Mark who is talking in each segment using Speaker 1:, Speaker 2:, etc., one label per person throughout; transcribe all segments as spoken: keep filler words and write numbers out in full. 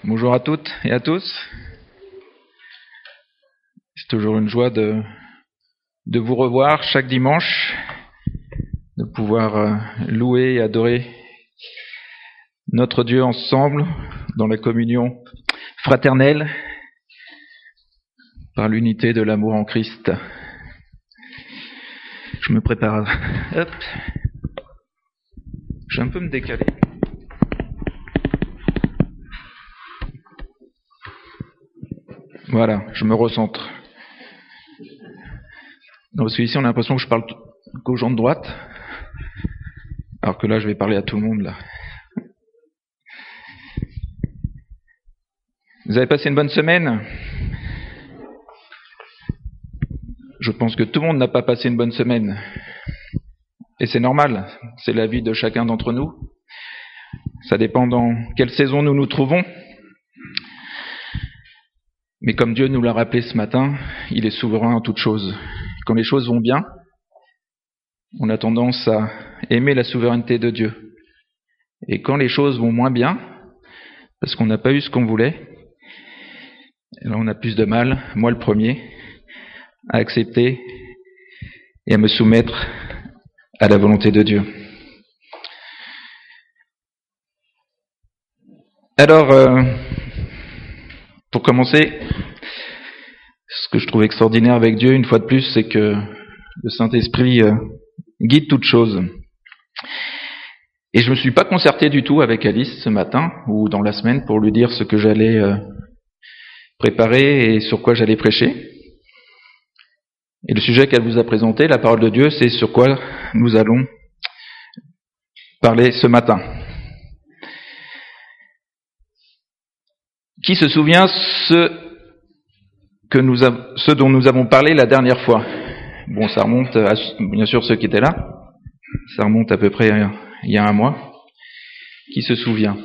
Speaker 1: Bonjour à toutes et à tous. C'est toujours une joie de, de vous revoir chaque dimanche, de pouvoir euh, louer et adorer notre Dieu ensemble dans la communion fraternelle par l'unité de l'amour en Christ. Je me prépare. Hop. Je vais un peu me décaler. Voilà, je me recentre. Non, parce qu'ici, on a l'impression que je parle qu'aux gens de droite, alors que là, je vais parler à tout le monde, là. Vous avez passé une bonne semaine ? Je pense que tout le monde n'a pas passé une bonne semaine. Et c'est normal, c'est la vie de chacun d'entre nous. Ça dépend dans quelle saison nous nous trouvons. Mais comme Dieu nous l'a rappelé ce matin, il est souverain en toutes choses. Quand les choses vont bien, on a tendance à aimer la souveraineté de Dieu. Et quand les choses vont moins bien, parce qu'on n'a pas eu ce qu'on voulait, là on a plus de mal, moi le premier, à accepter et à me soumettre à la volonté de Dieu. Alors, euh, pour commencer, ce que je trouve extraordinaire avec Dieu, une fois de plus, c'est que le Saint-Esprit euh, guide toutes choses. Et je me suis pas concerté du tout avec Alice ce matin, ou dans la semaine, pour lui dire ce que j'allais euh, préparer et sur quoi j'allais prêcher. Et le sujet qu'elle vous a présenté, la parole de Dieu, c'est sur quoi nous allons parler ce matin. Qui se souvient ce que nous a, ce dont nous avons parlé la dernière fois? Bon, ça remonte à, bien sûr, ceux qui étaient là. Ça remonte à peu près à, il y a un mois. Qui se souvient?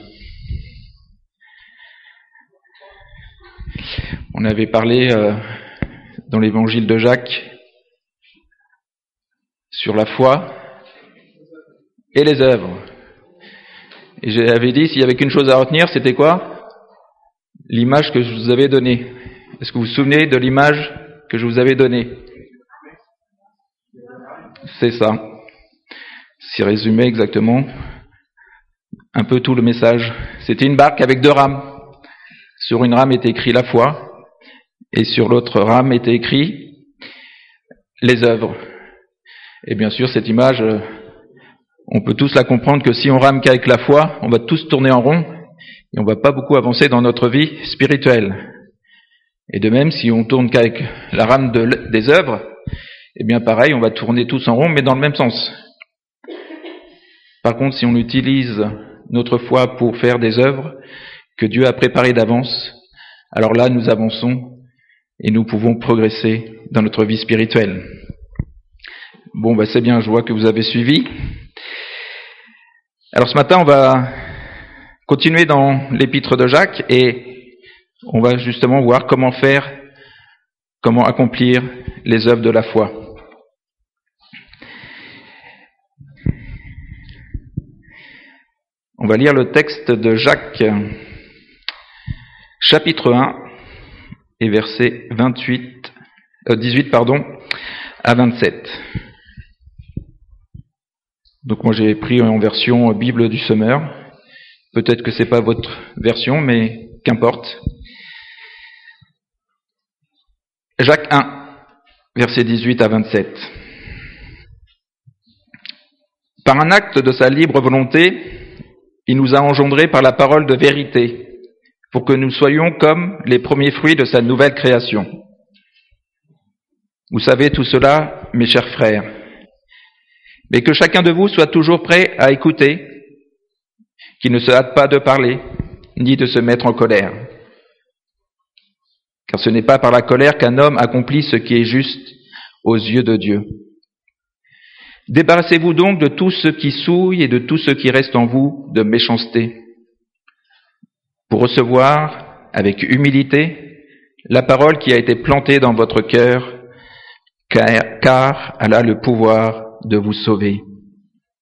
Speaker 1: On avait parlé euh, dans l'évangile de Jacques sur la foi et les œuvres. Et j'avais dit, s'il y avait qu'une chose à retenir, c'était quoi? L'image que je vous avais donnée. Est-ce que vous vous souvenez de l'image que je vous avais donnée? C'est ça. C'est résumé exactement un peu tout le message. C'était une barque avec deux rames. Sur une rame était écrit la foi et sur l'autre rame était écrit les œuvres. Et bien sûr, cette image, on peut tous la comprendre que si on rame qu'avec la foi, on va tous tourner en rond et on va pas beaucoup avancer dans notre vie spirituelle. Et de même, si on tourne qu'avec la rame de, des œuvres, eh bien pareil, on va tourner tous en rond, mais dans le même sens. Par contre, si on utilise notre foi pour faire des œuvres que Dieu a préparées d'avance, alors là, nous avançons et nous pouvons progresser dans notre vie spirituelle. Bon, bah c'est bien, je vois que vous avez suivi. Alors ce matin, on va continuer dans l'épître de Jacques et on va justement voir comment faire, comment accomplir les œuvres de la foi. On va lire le texte de Jacques, chapitre un, et versets vingt-huit, euh, dix-huit pardon, à vingt-sept. Donc moi j'ai pris en version Bible du Semeur. Peut-être que c'est pas votre version, mais qu'importe. Jacques un, versets dix-huit à vingt-sept. Par un acte de sa libre volonté, il nous a engendrés par la parole de vérité, pour que nous soyons comme les premiers fruits de sa nouvelle création. Vous savez tout cela, mes chers frères, mais que chacun de vous soit toujours prêt à écouter, qu'il ne se hâte pas de parler, ni de se mettre en colère. Car ce n'est pas par la colère qu'un homme accomplit ce qui est juste aux yeux de Dieu. Débarrassez-vous donc de tout ce qui souille et de tout ce qui reste en vous de méchanceté, pour recevoir avec humilité la parole qui a été plantée dans votre cœur, car, car elle a le pouvoir de vous sauver.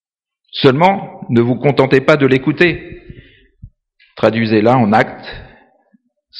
Speaker 1: Seulement, ne vous contentez pas de l'écouter, traduisez-la en actes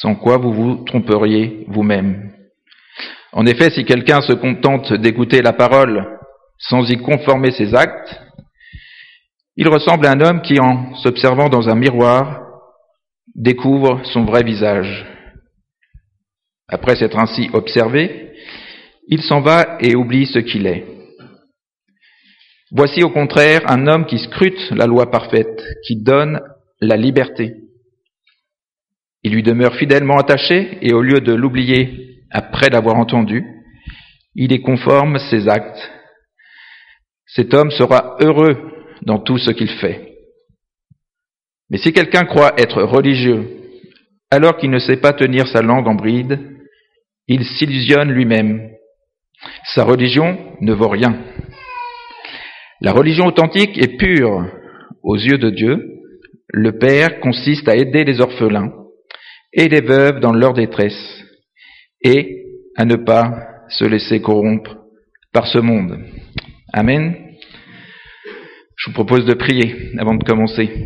Speaker 1: sans quoi vous vous tromperiez vous-même. En effet, si quelqu'un se contente d'écouter la parole sans y conformer ses actes, il ressemble à un homme qui, en s'observant dans un miroir, découvre son vrai visage. Après s'être ainsi observé, il s'en va et oublie ce qu'il est. Voici au contraire un homme qui scrute la loi parfaite, qui donne la liberté. Il lui demeure fidèlement attaché et au lieu de l'oublier après l'avoir entendu, il y conforme ses actes. Cet homme sera heureux dans tout ce qu'il fait. Mais si quelqu'un croit être religieux alors qu'il ne sait pas tenir sa langue en bride, il s'illusionne lui-même. Sa religion ne vaut rien. La religion authentique et pure aux yeux de Dieu. Le Père consiste à aider les orphelins et les veuves dans leur détresse et à ne pas se laisser corrompre par ce monde. Amen. Je vous propose de prier avant de commencer.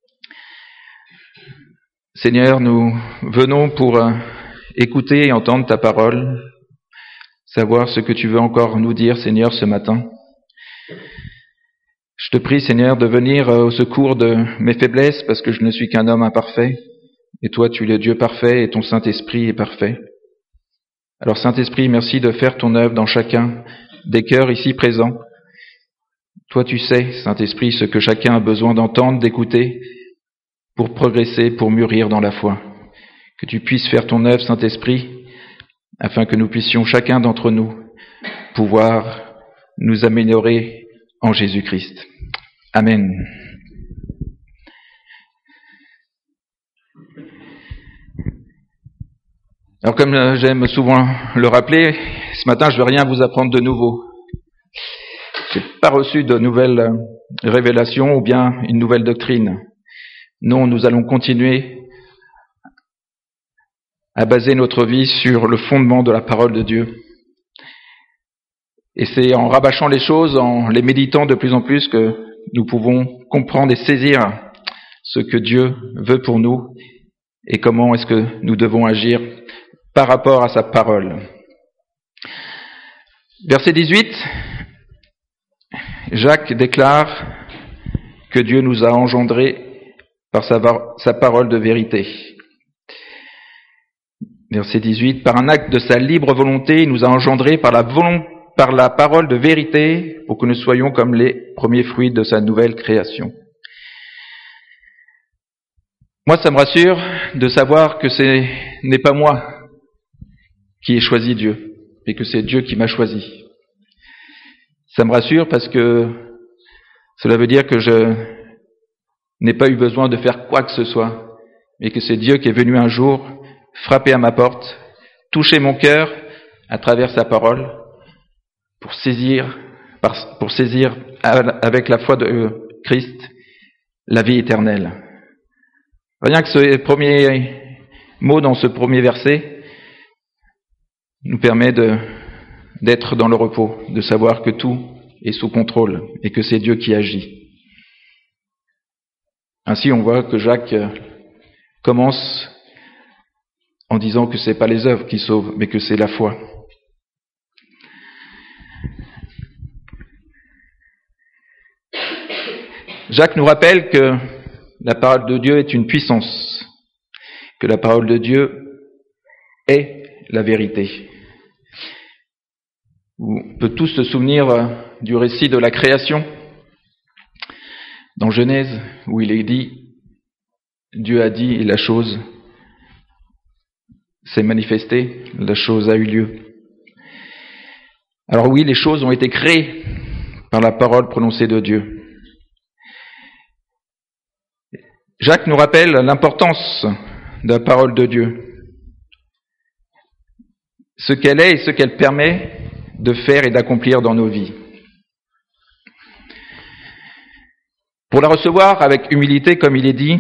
Speaker 1: Seigneur, nous venons pour écouter et entendre ta parole, savoir ce que tu veux encore nous dire, Seigneur, ce matin. Je te prie, Seigneur, de venir au secours de mes faiblesses, parce que je ne suis qu'un homme imparfait, et toi, tu es le Dieu parfait, et ton Saint-Esprit est parfait. Alors, Saint-Esprit, merci de faire ton œuvre dans chacun des cœurs ici présents. Toi, tu sais, Saint-Esprit, ce que chacun a besoin d'entendre, d'écouter, pour progresser, pour mûrir dans la foi. Que tu puisses faire ton œuvre, Saint-Esprit, afin que nous puissions, chacun d'entre nous, pouvoir nous améliorer en Jésus-Christ. Amen. Alors comme j'aime souvent le rappeler, ce matin je ne vais rien vous apprendre de nouveau. Je n'ai pas reçu de nouvelles révélations ou bien une nouvelle doctrine. Non, nous allons continuer à baser notre vie sur le fondement de la parole de Dieu. Et c'est en rabâchant les choses, en les méditant de plus en plus que nous pouvons comprendre et saisir ce que Dieu veut pour nous et comment est-ce que nous devons agir par rapport à sa parole. Verset dix-huit, Jacques déclare que Dieu nous a engendrés par sa, sa parole de vérité. Verset dix-huit, par un acte de sa libre volonté, il nous a engendrés par la, volonté, par la parole de vérité pour que nous soyons comme les premiers fruits de sa nouvelle création. Moi, ça me rassure de savoir que ce n'est pas moi qui ai choisi Dieu, mais que c'est Dieu qui m'a choisi. Ça me rassure parce que cela veut dire que je n'ai pas eu besoin de faire quoi que ce soit, mais que c'est Dieu qui est venu un jour frapper à ma porte, toucher mon cœur à travers sa parole, pour saisir, pour saisir avec la foi de Christ la vie éternelle. Rien que ce premier mot dans ce premier verset nous permet de, d'être dans le repos, de savoir que tout est sous contrôle et que c'est Dieu qui agit. Ainsi, on voit que Jacques commence en disant que c'est pas les œuvres qui sauvent, mais que c'est la foi. Jacques nous rappelle que la parole de Dieu est une puissance, que la parole de Dieu est la vérité. On peut tous se souvenir du récit de la création dans Genèse, où il est dit, Dieu a dit et la chose s'est manifestée, la chose a eu lieu. Alors oui, les choses ont été créées par la parole prononcée de Dieu. Jacques nous rappelle l'importance de la parole de Dieu, ce qu'elle est et ce qu'elle permet de faire et d'accomplir dans nos vies. Pour la recevoir avec humilité, comme il est dit,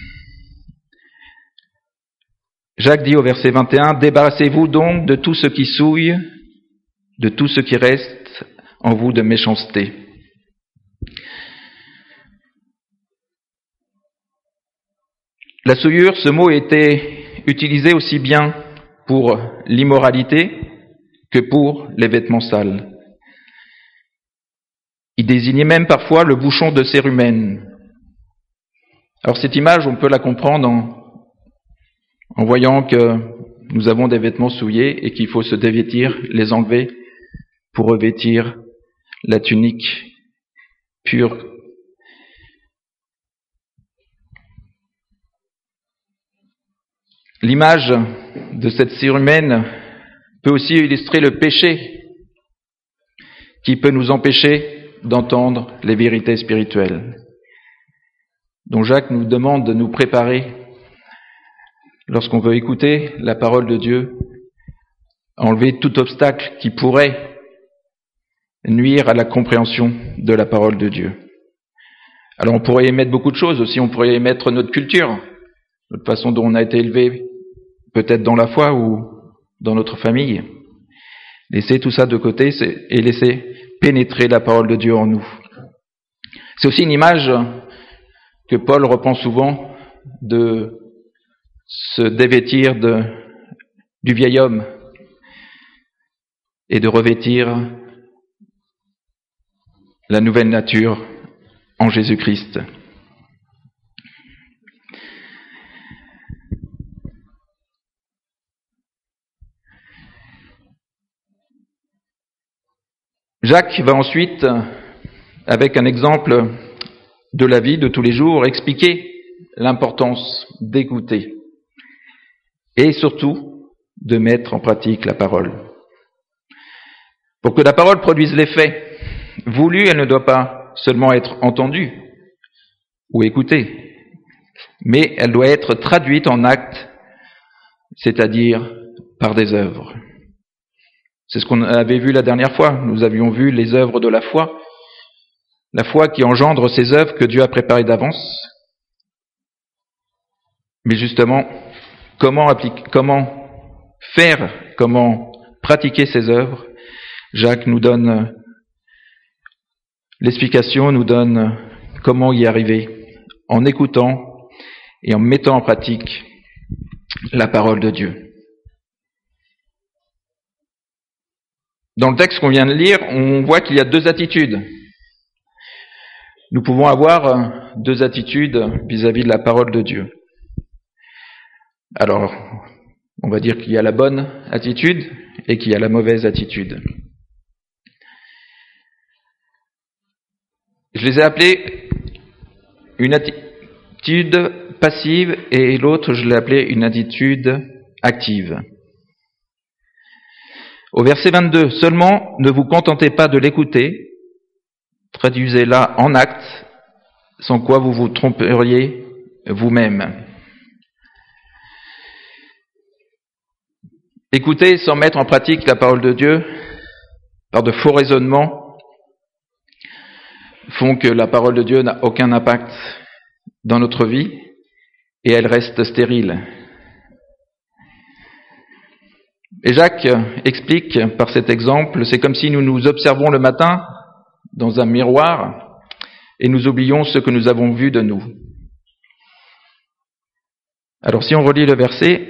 Speaker 1: Jacques dit au verset vingt et un, « Débarrassez-vous donc de tout ce qui souille, de tout ce qui reste en vous de méchanceté. » La souillure, ce mot était utilisé aussi bien pour l'immoralité que pour les vêtements sales. Il désignait même parfois le bouchon de cérumen. Alors cette image, on peut la comprendre en, en voyant que nous avons des vêtements souillés et qu'il faut se dévêtir, les enlever pour revêtir la tunique pure. L'image de cette cérumen peut aussi illustrer le péché qui peut nous empêcher d'entendre les vérités spirituelles. Donc Jacques nous demande de nous préparer lorsqu'on veut écouter la parole de Dieu, à enlever tout obstacle qui pourrait nuire à la compréhension de la parole de Dieu. Alors on pourrait y mettre beaucoup de choses aussi, on pourrait y mettre notre culture, notre façon dont on a été élevé, peut-être dans la foi ou dans notre famille. Laisser tout ça de côté et laisser pénétrer la parole de Dieu en nous. C'est aussi une image que Paul reprend souvent de se dévêtir de, du vieil homme et de revêtir la nouvelle nature en Jésus-Christ. Jacques va ensuite, avec un exemple de la vie de tous les jours, expliquer l'importance d'écouter et surtout de mettre en pratique la parole. Pour que la parole produise l'effet voulu, elle ne doit pas seulement être entendue ou écoutée, mais elle doit être traduite en actes, c'est-à-dire par des œuvres. C'est ce qu'on avait vu la dernière fois. Nous avions vu les œuvres de la foi, la foi qui engendre ces œuvres que Dieu a préparées d'avance. Mais justement, comment appliquer, comment faire, comment pratiquer ces œuvres? Jacques nous donne l'explication, nous donne comment y arriver, en écoutant et en mettant en pratique la parole de Dieu. Dans le texte qu'on vient de lire, on voit qu'il y a deux attitudes. Nous pouvons avoir deux attitudes vis-à-vis de la parole de Dieu. Alors, on va dire qu'il y a la bonne attitude et qu'il y a la mauvaise attitude. Je les ai appelées une attitude passive et l'autre, je l'ai appelée une attitude active. Au verset vingt-deux, « Seulement ne vous contentez pas de l'écouter, traduisez-la en actes, sans quoi vous vous tromperiez vous-même. » Écouter sans mettre en pratique la parole de Dieu, par de faux raisonnements, font que la parole de Dieu n'a aucun impact dans notre vie et elle reste stérile. Et Jacques explique par cet exemple, c'est comme si nous nous observons le matin dans un miroir et nous oublions ce que nous avons vu de nous. Alors si on relit le verset,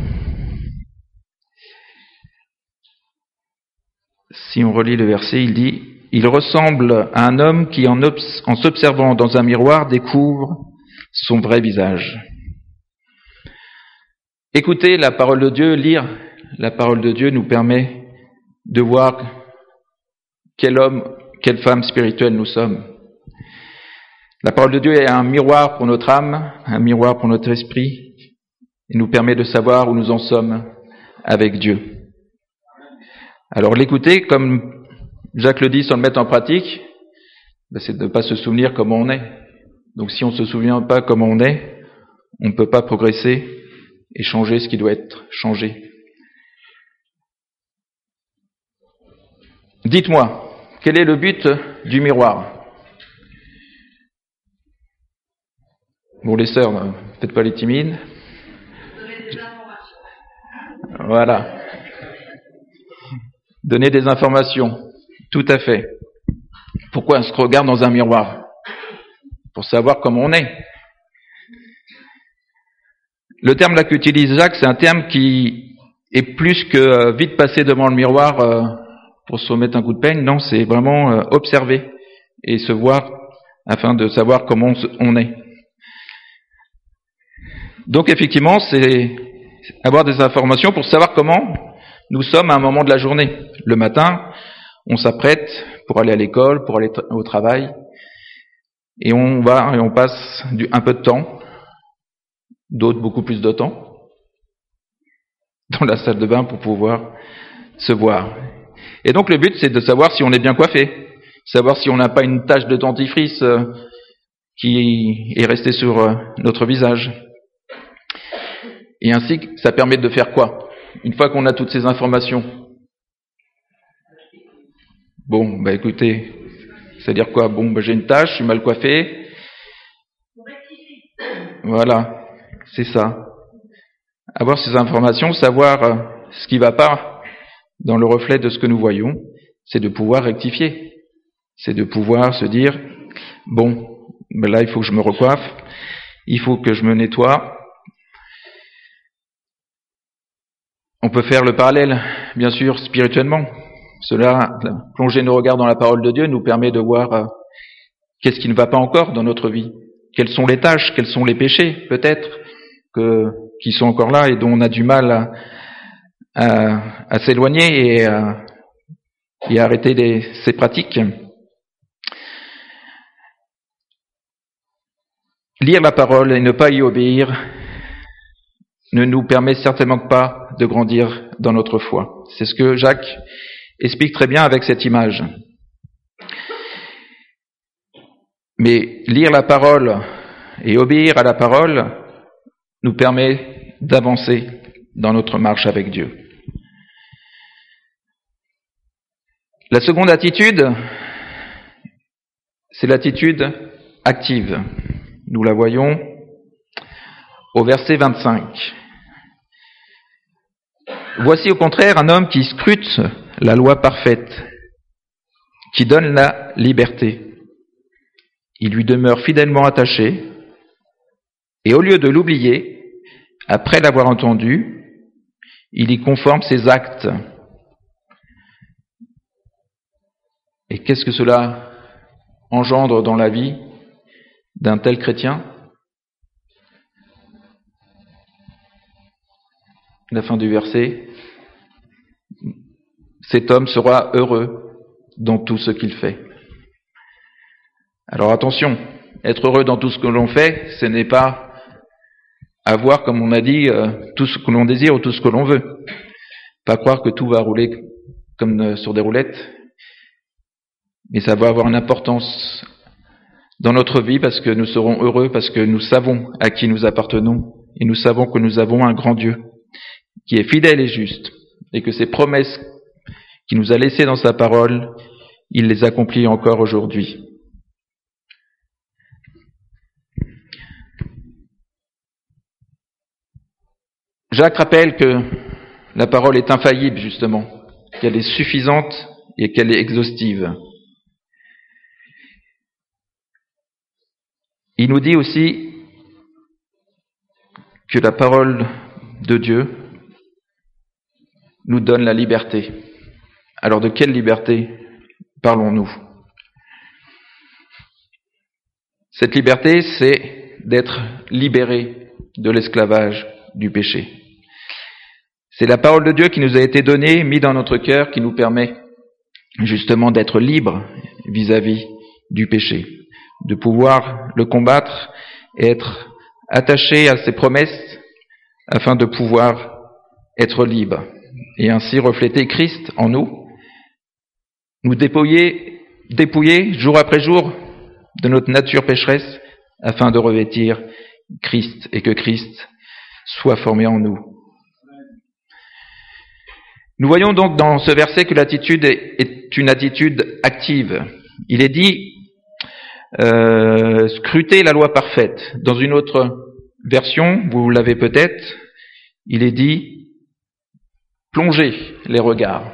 Speaker 1: si on relit le verset, il dit « Il ressemble à un homme qui, en, obs- en s'observant dans un miroir, découvre son vrai visage. » Écouter la parole de Dieu, lire la parole de Dieu nous permet de voir quel homme, quelle femme spirituelle nous sommes. La parole de Dieu est un miroir pour notre âme, un miroir pour notre esprit, et nous permet de savoir où nous en sommes avec Dieu. Alors l'écouter, comme Jacques le dit, sans le mettre en pratique, ben c'est de ne pas se souvenir comment on est. Donc si on ne se souvient pas comment on est, on ne peut pas progresser et changer ce qui doit être changé. Dites-moi, quel est le but du miroir? Bon, les sœurs, ne faites pas les timides. Voilà. Donner des informations. Tout à fait. Pourquoi on se regarde dans un miroir? Pour savoir comment on est. Le terme là qu'utilise Jacques, c'est un terme qui est plus que euh, vite passer devant le miroir euh, pour se remettre un coup de peigne. Non, c'est vraiment euh, observer et se voir afin de savoir comment on est. Donc effectivement, c'est avoir des informations pour savoir comment nous sommes à un moment de la journée. Le matin, on s'apprête pour aller à l'école, pour aller tra- au travail, et on va et on passe du, un peu de temps, d'autres beaucoup plus de temps, dans la salle de bain pour pouvoir se voir. Et donc le but, c'est de savoir si on est bien coiffé, savoir si on n'a pas une tache de dentifrice euh, qui est restée sur euh, notre visage. Et ainsi, ça permet de faire quoi? Une fois qu'on a toutes ces informations. Bon, bah écoutez, c'est-à-dire quoi? Bon, bah j'ai une tache, je suis mal coiffé. Voilà, c'est ça. Avoir ces informations, savoir euh, ce qui ne va pas dans le reflet de ce que nous voyons, c'est de pouvoir rectifier. C'est de pouvoir se dire, bon, ben là il faut que je me recoiffe, il faut que je me nettoie. On peut faire le parallèle, bien sûr, spirituellement. Cela, plonger nos regards dans la parole de Dieu nous permet de voir euh, qu'est-ce qui ne va pas encore dans notre vie. Quelles sont les tâches, quels sont les péchés, peut-être, que, qui sont encore là et dont on a du mal à, à, à s'éloigner et à, et à arrêter les, ces pratiques. Lire la parole et ne pas y obéir ne nous permet certainement pas de grandir dans notre foi. C'est ce que Jacques explique très bien avec cette image. Mais lire la parole et obéir à la parole nous permet d'avancer dans notre marche avec Dieu. La seconde attitude, c'est l'attitude active. Nous la voyons au verset vingt-cinq. Voici au contraire un homme qui scrute la loi parfaite, qui donne la liberté. Il lui demeure fidèlement attaché, et au lieu de l'oublier, après l'avoir entendu, il y conforme ses actes. Et qu'est-ce que cela engendre dans la vie d'un tel chrétien? La fin du verset. Cet homme sera heureux dans tout ce qu'il fait. Alors attention, être heureux dans tout ce que l'on fait, ce n'est pas avoir, comme on a dit, euh, tout ce que l'on désire ou tout ce que l'on veut. Pas croire que tout va rouler comme sur des roulettes, mais ça va avoir une importance dans notre vie parce que nous serons heureux, parce que nous savons à qui nous appartenons et nous savons que nous avons un grand Dieu qui est fidèle et juste et que ses promesses qu'il nous a laissées dans sa parole, il les accomplit encore aujourd'hui. Jacques rappelle que la parole est infaillible, justement, qu'elle est suffisante et qu'elle est exhaustive. Il nous dit aussi que la parole de Dieu nous donne la liberté. Alors de quelle liberté parlons-nous? Cette liberté, c'est d'être libéré de l'esclavage du péché. C'est la parole de Dieu qui nous a été donnée, mise dans notre cœur, qui nous permet justement d'être libres vis-à-vis du péché, de pouvoir le combattre et être attaché à ses promesses afin de pouvoir être libre et ainsi refléter Christ en nous, nous dépouiller, dépouiller jour après jour de notre nature pécheresse afin de revêtir Christ et que Christ soit formé en nous. Nous voyons donc dans ce verset que l'attitude est une attitude active. Il est dit euh, scruter la loi parfaite. Dans une autre version, vous l'avez peut-être, il est dit plonger les regards.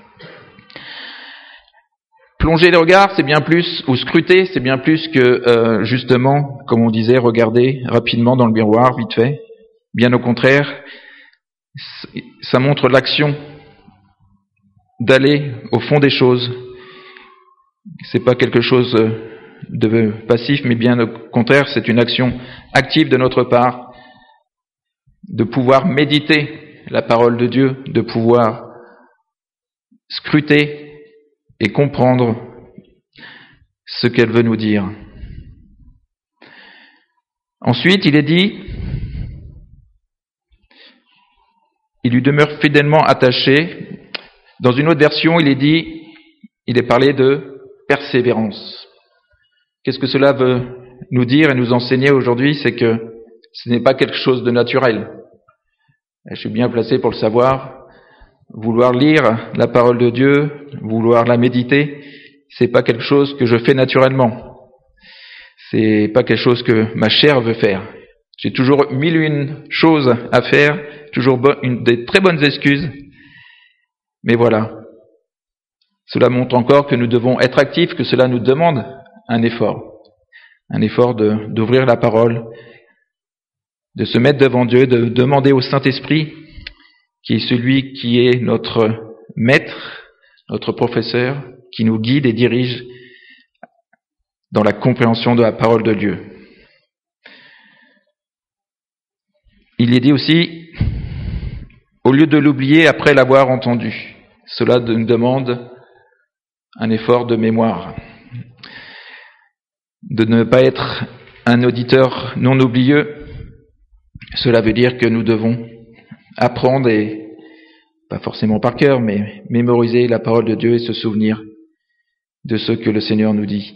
Speaker 1: Plonger les regards, c'est bien plus, ou scruter, c'est bien plus que euh, justement, comme on disait, regarder rapidement dans le miroir, vite fait. Bien au contraire, ça montre l'action d'aller au fond des choses. C'est pas quelque chose de passif, mais bien au contraire, c'est une action active de notre part, de pouvoir méditer la parole de Dieu, de pouvoir scruter et comprendre ce qu'elle veut nous dire. Ensuite, il est dit, il lui demeure fidèlement attaché. Dans une autre version, il est dit, il est parlé de persévérance. Qu'est-ce que cela veut nous dire et nous enseigner aujourd'hui? C'est que ce n'est pas quelque chose de naturel. Je suis bien placé pour le savoir. Vouloir lire la parole de Dieu, vouloir la méditer, c'est pas quelque chose que je fais naturellement. C'est pas quelque chose que ma chair veut faire. J'ai toujours mille et une choses à faire, toujours une, des très bonnes excuses. Mais voilà. Cela montre encore que nous devons être actifs, que cela nous demande un effort. Un effort de, d'ouvrir la parole, de se mettre devant Dieu, de demander au Saint-Esprit, qui est celui qui est notre maître, notre professeur, qui nous guide et dirige dans la compréhension de la parole de Dieu. Il est dit aussi, au lieu de l'oublier après l'avoir entendu, cela nous demande un effort de mémoire, de ne pas être un auditeur non oublieux. Cela veut dire que nous devons apprendre, et pas forcément par cœur, mais mémoriser la parole de Dieu et se souvenir de ce que le Seigneur nous dit.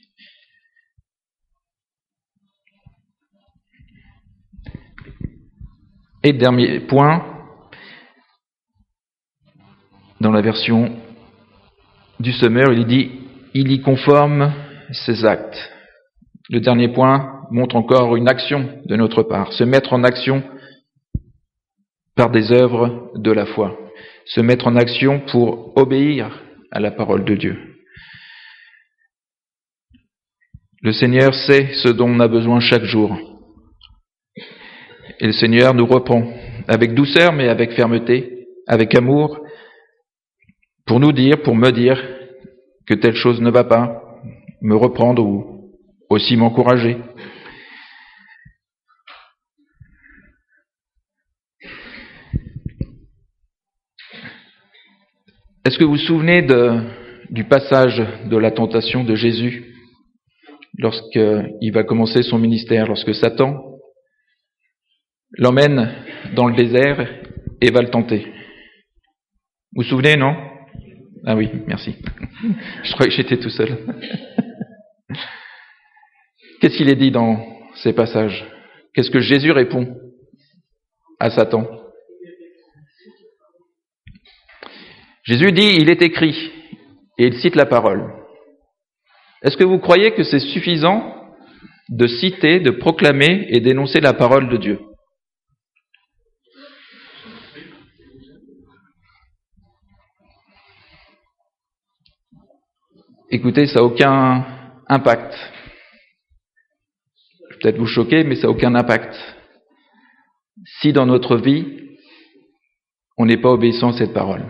Speaker 1: Et dernier point, dans la version du Semeur, il dit « il y conforme ses actes ». Le dernier point montre encore une action de notre part, se mettre en action par des œuvres de la foi, se mettre en action pour obéir à la parole de Dieu. Le Seigneur sait ce dont on a besoin chaque jour. Et le Seigneur nous reprend avec douceur, mais avec fermeté, avec amour, pour nous dire, pour me dire que telle chose ne va pas, me reprendre ou aussi m'encourager. Est-ce que vous vous souvenez de, du passage de la tentation de Jésus lorsqu'il va commencer son ministère, lorsque Satan l'emmène dans le désert et va le tenter? Vous vous souvenez, non? Ah oui, merci. Je croyais que j'étais tout seul. Qu'est-ce qu'il est dit dans ces passages? Qu'est-ce que Jésus répond à Satan? Jésus dit, il est écrit, et il cite la parole. Est-ce que vous croyez que c'est suffisant de citer, de proclamer et d'énoncer la parole de Dieu? Écoutez, ça n'a aucun impact. Je vais peut-être vous choquer, mais ça n'a aucun impact. Si dans notre vie, on n'est pas obéissant à cette parole.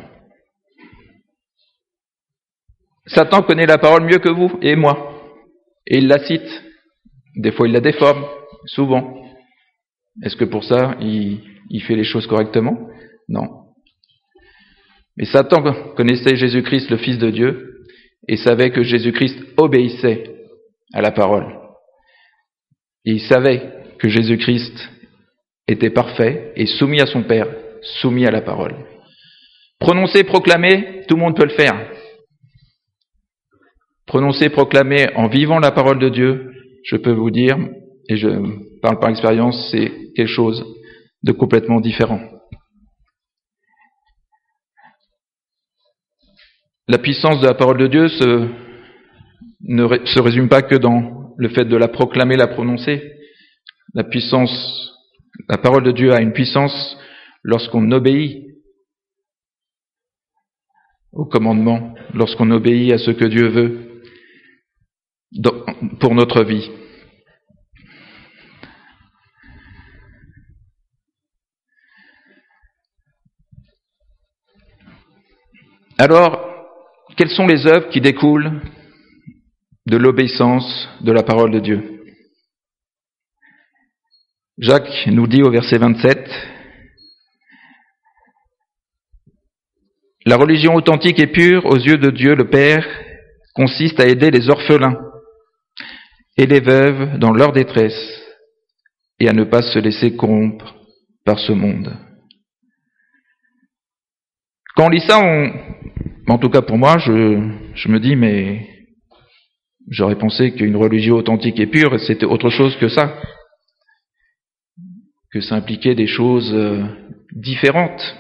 Speaker 1: Satan connaît la parole mieux que vous et moi. Et il la cite. Des fois, il la déforme. Souvent. Est-ce que pour ça, il, il fait les choses correctement? Non. Mais Satan connaissait Jésus-Christ, le Fils de Dieu, et savait que Jésus-Christ obéissait à la parole. Et il savait que Jésus-Christ était parfait et soumis à son Père, soumis à la parole. Prononcer, proclamer, tout le monde peut le faire. Prononcer, proclamer en vivant la parole de Dieu, je peux vous dire, et je parle par expérience, c'est quelque chose de complètement différent. La puissance de la parole de Dieu se, ne ré, se résume pas que dans le fait de la proclamer, la prononcer. La puissance, la parole de Dieu a une puissance lorsqu'on obéit au commandement, lorsqu'on obéit à ce que Dieu veut dans, pour notre vie. Alors, quelles sont les œuvres qui découlent de l'obéissance de la parole de Dieu? Jacques nous dit au verset vingt-sept, « La religion authentique et pure aux yeux de Dieu le Père consiste à aider les orphelins et les veuves dans leur détresse et à ne pas se laisser corrompre par ce monde. » Quand on lit ça, on... en tout cas pour moi, je, je me dis, mais j'aurais pensé qu'une religion authentique et pure, c'était autre chose que ça, que ça impliquait des choses euh, différentes.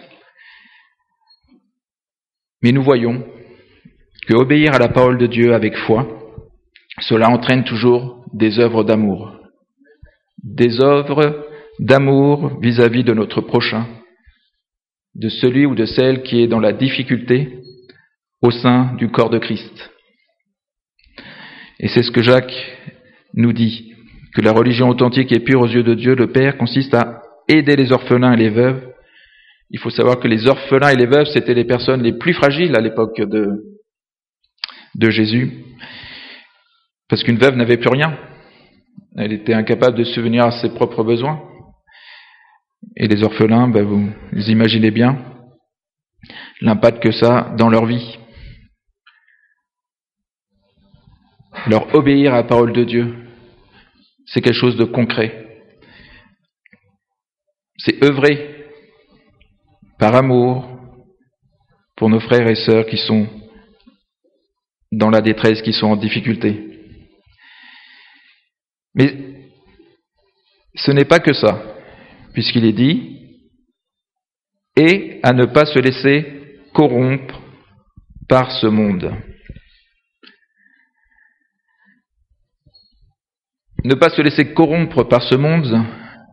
Speaker 1: Mais nous voyons que obéir à la parole de Dieu avec foi, cela entraîne toujours des œuvres d'amour. Des œuvres d'amour vis-à-vis de notre prochain, de celui ou de celle qui est dans la difficulté au sein du corps de Christ. Et c'est ce que Jacques nous dit, que la religion authentique et pure aux yeux de Dieu, le Père, consiste à aider les orphelins et les veuves. Il faut savoir que les orphelins et les veuves, c'était les personnes les plus fragiles à l'époque de, de Jésus, parce qu'une veuve n'avait plus rien. Elle était incapable de subvenir à ses propres besoins. Et les orphelins, ben vous, vous imaginez bien l'impact que ça a dans leur vie. Leur obéir à la parole de Dieu, c'est quelque chose de concret. C'est œuvrer par amour pour nos frères et sœurs qui sont dans la détresse, qui sont en difficulté. Mais ce n'est pas que ça, puisqu'il est dit, et à ne pas se laisser corrompre par ce monde. Ne pas se laisser corrompre par ce monde,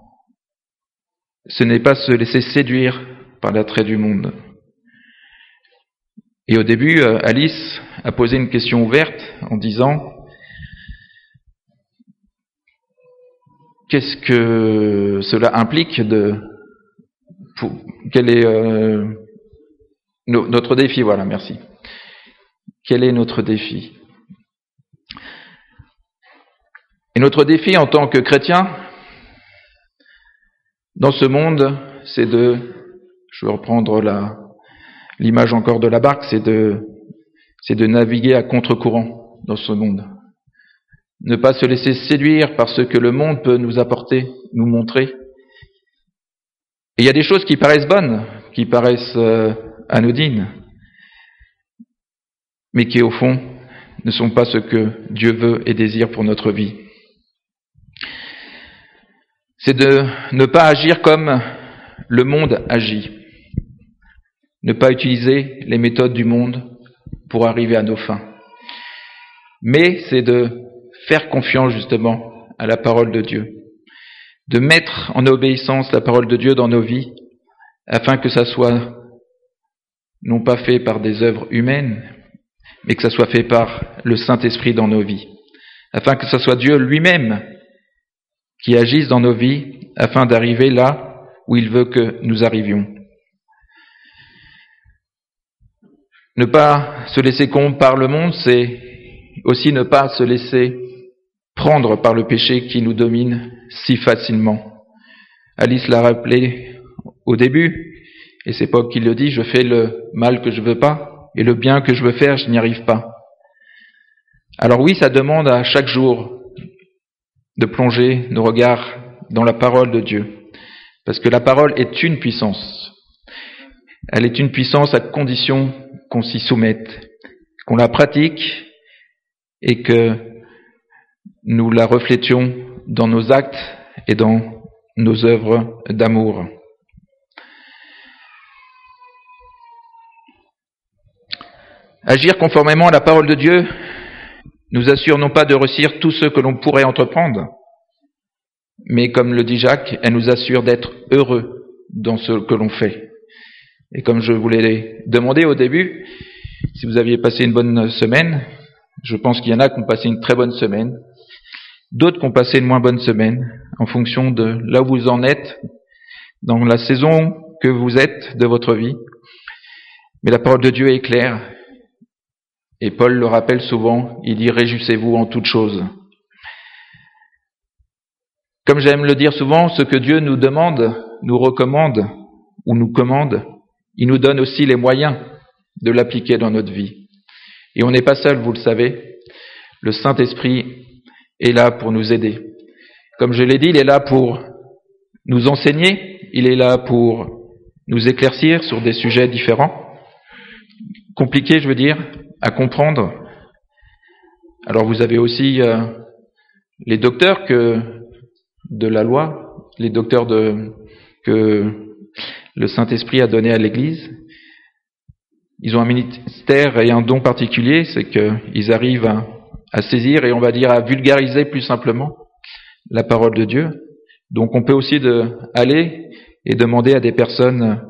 Speaker 1: ce n'est pas se laisser séduire par l'attrait du monde. Et au début, Alice a posé une question ouverte en disant « Qu'est-ce que cela implique de... Pour, quel est euh, no, notre défi ?» Voilà, merci. Quel est notre défi ? Et notre défi en tant que chrétien, dans ce monde, c'est de, je vais reprendre la, l'image encore de la barque, c'est de, c'est de naviguer à contre-courant dans ce monde. Ne pas se laisser séduire par ce que le monde peut nous apporter, nous montrer. Et il y a des choses qui paraissent bonnes, qui paraissent euh, anodines, mais qui au fond ne sont pas ce que Dieu veut et désire pour notre vie. C'est de ne pas agir comme le monde agit, ne pas utiliser les méthodes du monde pour arriver à nos fins. Mais c'est de faire confiance justement à la parole de Dieu, de mettre en obéissance la parole de Dieu dans nos vies, afin que ça soit non pas fait par des œuvres humaines, mais que ça soit fait par le Saint-Esprit dans nos vies, afin que ça soit Dieu lui-même qui agisse dans nos vies afin d'arriver là où il veut que nous arrivions. Ne pas se laisser corrompre par le monde, c'est aussi ne pas se laisser prendre par le péché qui nous domine si facilement. Alice l'a rappelé au début, et c'est Paul qui le dit, je fais le mal que je veux pas, et le bien que je veux faire, je n'y arrive pas. Alors oui, ça demande à chaque jour de plonger nos regards dans la parole de Dieu. Parce que la parole est une puissance. Elle est une puissance à condition qu'on s'y soumette, qu'on la pratique et que nous la reflétions dans nos actes et dans nos œuvres d'amour. Agir conformément à la parole de Dieu nous assure non pas de réussir tout ce que l'on pourrait entreprendre, mais comme le dit Jacques, elle nous assure d'être heureux dans ce que l'on fait. Et comme je vous l'ai demandé au début, si vous aviez passé une bonne semaine, je pense qu'il y en a qui ont passé une très bonne semaine, d'autres qui ont passé une moins bonne semaine, en fonction de là où vous en êtes, dans la saison que vous êtes de votre vie. Mais la parole de Dieu est claire, et Paul le rappelle souvent, il dit « Réjouissez-vous en toutes choses ». Comme j'aime le dire souvent, ce que Dieu nous demande, nous recommande ou nous commande, il nous donne aussi les moyens de l'appliquer dans notre vie. Et on n'est pas seul, vous le savez. Le Saint-Esprit est là pour nous aider. Comme je l'ai dit, il est là pour nous enseigner, il est là pour nous éclaircir sur des sujets différents, compliqués, je veux dire, à comprendre. Alors vous avez aussi euh, les docteurs que de la loi, les docteurs de, que le Saint-Esprit a donné à l'Église. Ils ont un ministère et un don particulier, c'est qu'ils arrivent à, à saisir et on va dire à vulgariser plus simplement la parole de Dieu. Donc on peut aussi de, aller et demander à des personnes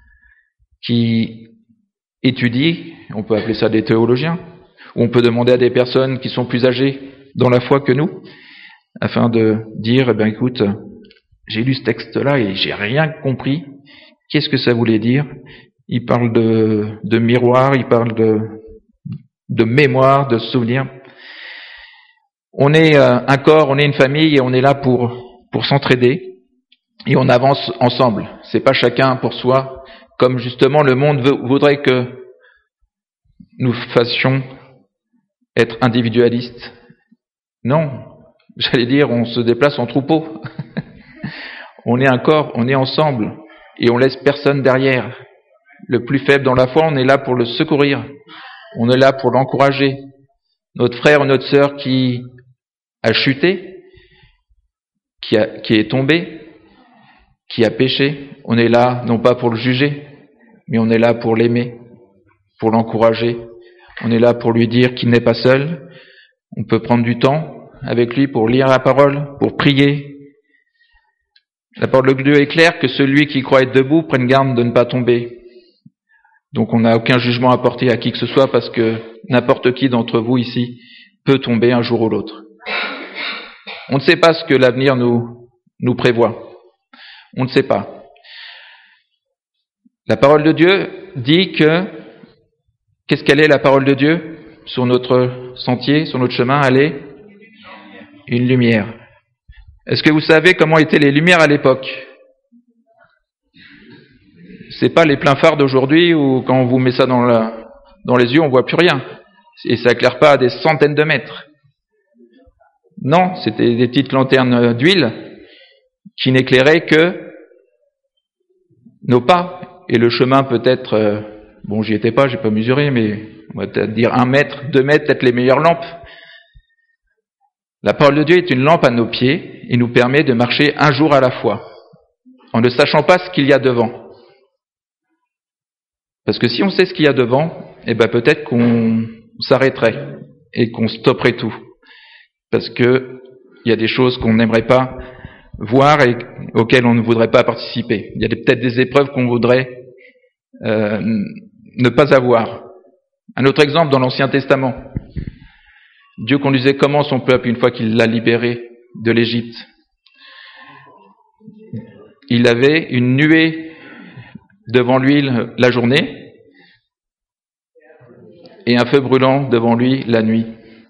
Speaker 1: qui étudient, on peut appeler ça des théologiens, ou on peut demander à des personnes qui sont plus âgées dans la foi que nous, afin de dire, eh bien écoute, j'ai lu ce texte-là et j'ai rien compris, qu'est-ce que ça voulait dire ? Il parle de, de miroir, il parle de, de mémoire, de souvenir. On est un corps, on est une famille et on est là pour, pour s'entraider et on avance ensemble. C'est pas chacun pour soi, comme justement le monde veut, voudrait que nous fassions être individualistes. Non, j'allais dire, on se déplace en troupeau. On est un corps, on est ensemble et on laisse personne derrière. Le plus faible dans la foi, on est là pour le secourir. On est là pour l'encourager. Notre frère ou notre sœur qui a chuté, qui, a, qui est tombé, qui a péché, on est là non pas pour le juger, mais on est là pour l'aimer, pour l'encourager. On est là pour lui dire qu'il n'est pas seul. On peut prendre du temps avec lui pour lire la parole, pour prier. La parole de Dieu est claire que celui qui croit être debout prenne garde de ne pas tomber. Donc on n'a aucun jugement à porter à qui que ce soit parce que n'importe qui d'entre vous ici peut tomber un jour ou l'autre. On ne sait pas ce que l'avenir nous, nous prévoit. On ne sait pas. La parole de Dieu dit que, qu'est-ce qu'elle est la parole de Dieu sur notre sentier, sur notre chemin? Elle est une lumière. Est-ce que vous savez comment étaient les lumières à l'époque? C'est pas les pleins phares d'aujourd'hui où quand on vous met ça dans, la, dans les yeux, on voit plus rien. Et ça éclaire pas à des centaines de mètres. Non, c'était des petites lanternes d'huile qui n'éclairaient que nos pas. Et le chemin peut-être, euh, bon j'y étais pas, j'ai pas mesuré, mais on va peut-être dire un mètre, deux mètres, peut-être les meilleures lampes. La parole de Dieu est une lampe à nos pieds et nous permet de marcher un jour à la fois, en ne sachant pas ce qu'il y a devant. Parce que si on sait ce qu'il y a devant, eh ben peut-être qu'on s'arrêterait et qu'on stopperait tout. Parce que il y a des choses qu'on n'aimerait pas voir et auxquelles on ne voudrait pas participer. Il y a peut-être des épreuves qu'on voudrait euh, ne pas avoir. Un autre exemple dans l'Ancien Testament. Dieu conduisait comment son peuple une fois qu'il l'a libéré de l'Égypte? Il avait une nuée devant lui la journée et un feu brûlant devant lui la nuit.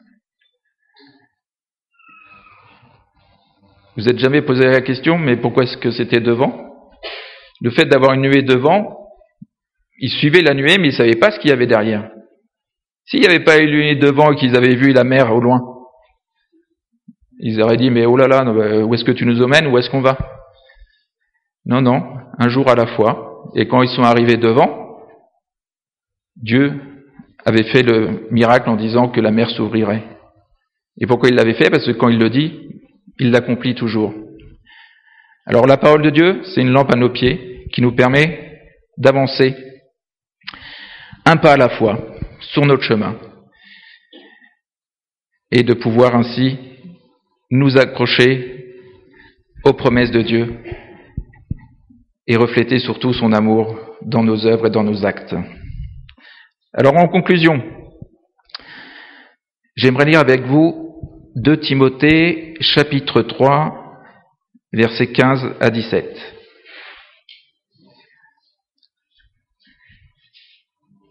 Speaker 1: Vous n'êtes jamais posé la question, mais pourquoi est-ce que c'était devant? Le fait d'avoir une nuée devant, ils suivaient la nuée, mais ils ne savaient pas ce qu'il y avait derrière. S'il n'y avait pas eu une nuée devant et qu'ils avaient vu la mer au loin, ils auraient dit, mais oh là là, où est-ce que tu nous emmènes? Où est-ce qu'on va? Non, non, un jour à la fois. Et quand ils sont arrivés devant, Dieu avait fait le miracle en disant que la mer s'ouvrirait. Et pourquoi il l'avait fait? Parce que quand il le dit, il l'accomplit toujours. Alors la parole de Dieu, c'est une lampe à nos pieds qui nous permet d'avancer un pas à la fois sur notre chemin et de pouvoir ainsi nous accrocher aux promesses de Dieu et refléter surtout son amour dans nos œuvres et dans nos actes. Alors en conclusion, j'aimerais lire avec vous deux Timothée chapitre trois, versets quinze à dix-sept.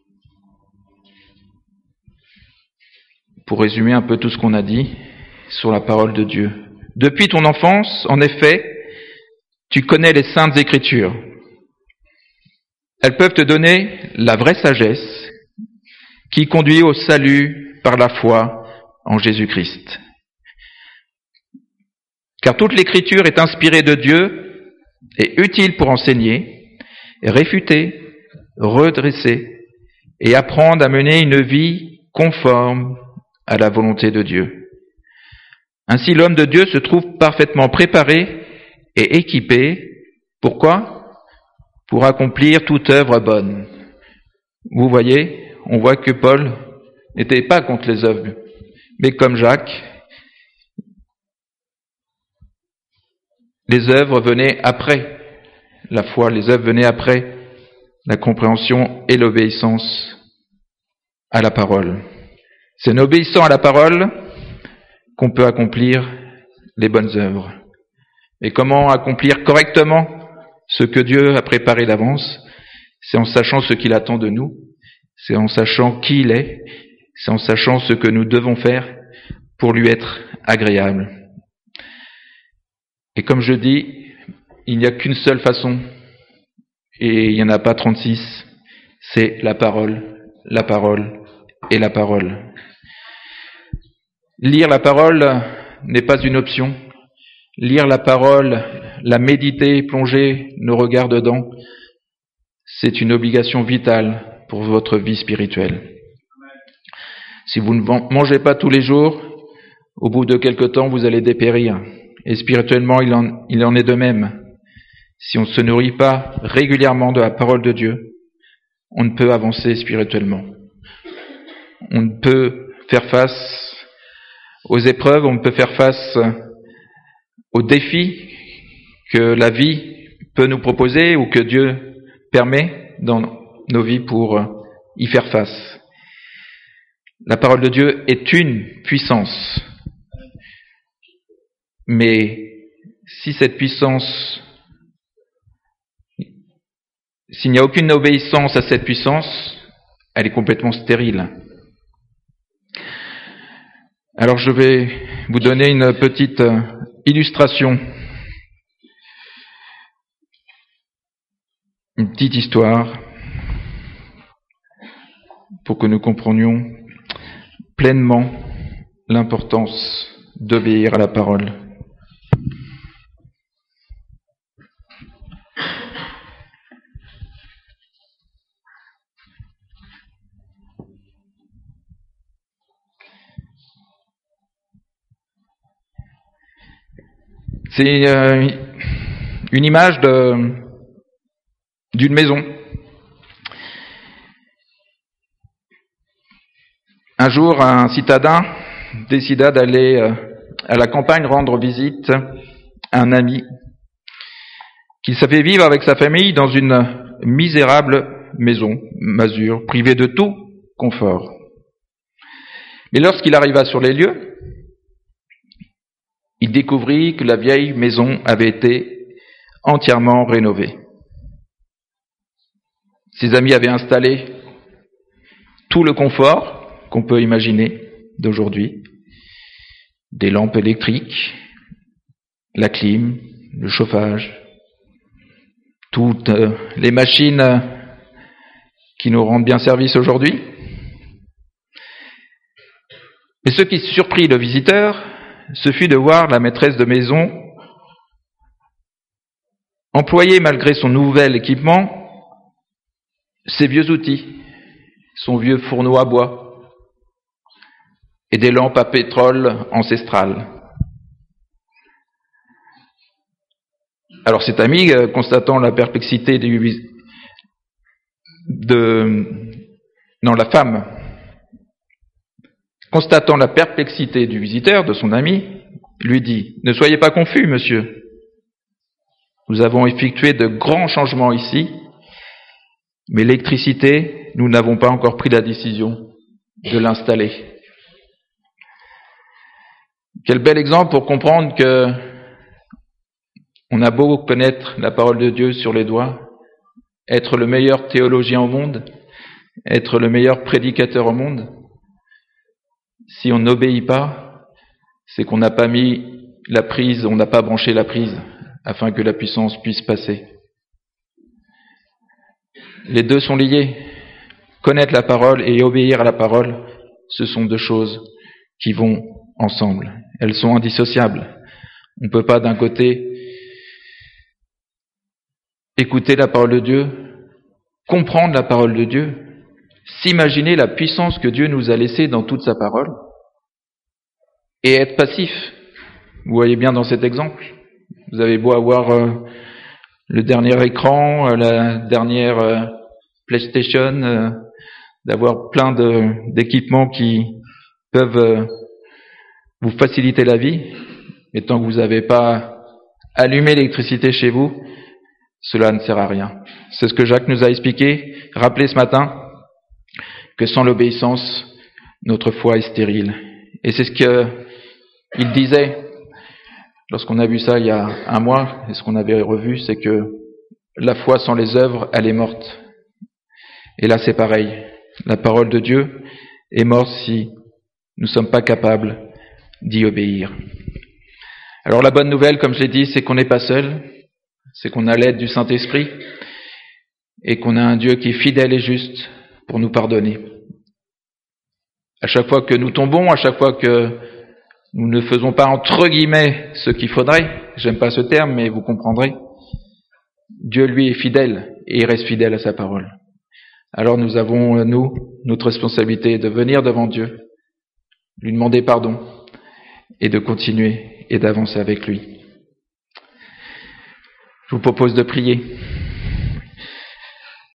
Speaker 1: pour résumer un peu tout ce qu'on a dit sur la parole de Dieu. Depuis ton enfance, en effet, tu connais les saintes écritures. Elles peuvent te donner la vraie sagesse qui conduit au salut par la foi en Jésus-Christ. Car toute l'écriture est inspirée de Dieu et utile pour enseigner, réfuter, redresser et apprendre à mener une vie conforme à la volonté de Dieu. Ainsi, l'homme de Dieu se trouve parfaitement préparé et équipé. Pourquoi ? Pour accomplir toute œuvre bonne. Vous voyez, on voit que Paul n'était pas contre les œuvres, mais comme Jacques, les œuvres venaient après la foi, les œuvres venaient après la compréhension et l'obéissance à la parole. C'est en obéissant à la parole qu'on peut accomplir les bonnes œuvres. Et comment accomplir correctement ce que Dieu a préparé d'avance ? C'est en sachant ce qu'il attend de nous, c'est en sachant qui il est, c'est en sachant ce que nous devons faire pour lui être agréable. Et comme je dis, il n'y a qu'une seule façon, et il n'y en a pas trente-six, c'est la parole, la parole et la parole. Lire la parole n'est pas une option. Lire la parole, la méditer, plonger nos regards dedans, c'est une obligation vitale pour votre vie spirituelle. Si vous ne mangez pas tous les jours, au bout de quelque temps, vous allez dépérir. Et spirituellement, il en, il en est de même. Si on ne se nourrit pas régulièrement de la parole de Dieu, on ne peut avancer spirituellement. On ne peut faire face aux épreuves, on ne peut faire face aux défis que la vie peut nous proposer ou que Dieu permet dans nos vies pour y faire face. La parole de Dieu est une puissance. Mais si cette puissance, s'il n'y a aucune obéissance à cette puissance, elle est complètement stérile. Alors je vais vous donner une petite illustration, une petite histoire, pour que nous comprenions pleinement l'importance d'obéir à la parole. C'est euh, une image de, d'une maison. Un jour, un citadin décida d'aller euh, à la campagne rendre visite à un ami qu'il savait vivre avec sa famille dans une misérable maison, masure, privée de tout confort. Mais lorsqu'il arriva sur les lieux, il découvrit que la vieille maison avait été entièrement rénovée. Ses amis avaient installé tout le confort qu'on peut imaginer d'aujourd'hui, des lampes électriques, la clim, le chauffage, toutes les machines qui nous rendent bien service aujourd'hui. Mais ce qui surprit le visiteur, ce fut de voir la maîtresse de maison employer, malgré son nouvel équipement, ses vieux outils, son vieux fourneau à bois et des lampes à pétrole ancestrales. Alors cet ami, constatant la perplexité du, de, non, la femme, constatant la perplexité du visiteur, de son ami, lui dit « Ne soyez pas confus, monsieur. Nous avons effectué de grands changements ici, mais l'électricité, nous n'avons pas encore pris la décision de l'installer. » Quel bel exemple pour comprendre que on a beau connaître la parole de Dieu sur les doigts, être le meilleur théologien au monde, être le meilleur prédicateur au monde, Si on n'obéit pas, c'est qu'on n'a pas mis la prise, on n'a pas branché la prise afin que la puissance puisse passer. Les deux sont liés. Connaître la parole et obéir à la parole, ce sont deux choses qui vont ensemble. Elles sont indissociables. On ne peut pas d'un côté écouter la parole de Dieu, comprendre la parole de Dieu, s'imaginer la puissance que Dieu nous a laissée dans toute sa parole et être passif. Vous voyez bien dans cet exemple. Vous avez beau avoir euh, le dernier écran, euh, la dernière euh, PlayStation, euh, d'avoir plein de, d'équipements qui peuvent euh, vous faciliter la vie, mais tant que vous n'avez pas allumé l'électricité chez vous, cela ne sert à rien. C'est ce que Jacques nous a expliqué, rappelé ce matin, que sans l'obéissance, notre foi est stérile. Et c'est ce qu'il disait lorsqu'on a vu ça il y a un mois, et ce qu'on avait revu, c'est que la foi sans les œuvres, elle est morte. Et là, c'est pareil. La parole de Dieu est morte si nous ne sommes pas capables d'y obéir. Alors la bonne nouvelle, comme je l'ai dit, c'est qu'on n'est pas seul, c'est qu'on a l'aide du Saint-Esprit et qu'on a un Dieu qui est fidèle et juste pour nous pardonner. À chaque fois que nous tombons, à chaque fois que nous ne faisons pas entre guillemets ce qu'il faudrait, j'aime pas ce terme, mais vous comprendrez, Dieu lui est fidèle et il reste fidèle à sa parole. Alors nous avons, nous, notre responsabilité de venir devant Dieu, lui demander pardon et de continuer et d'avancer avec lui. Je vous propose de prier.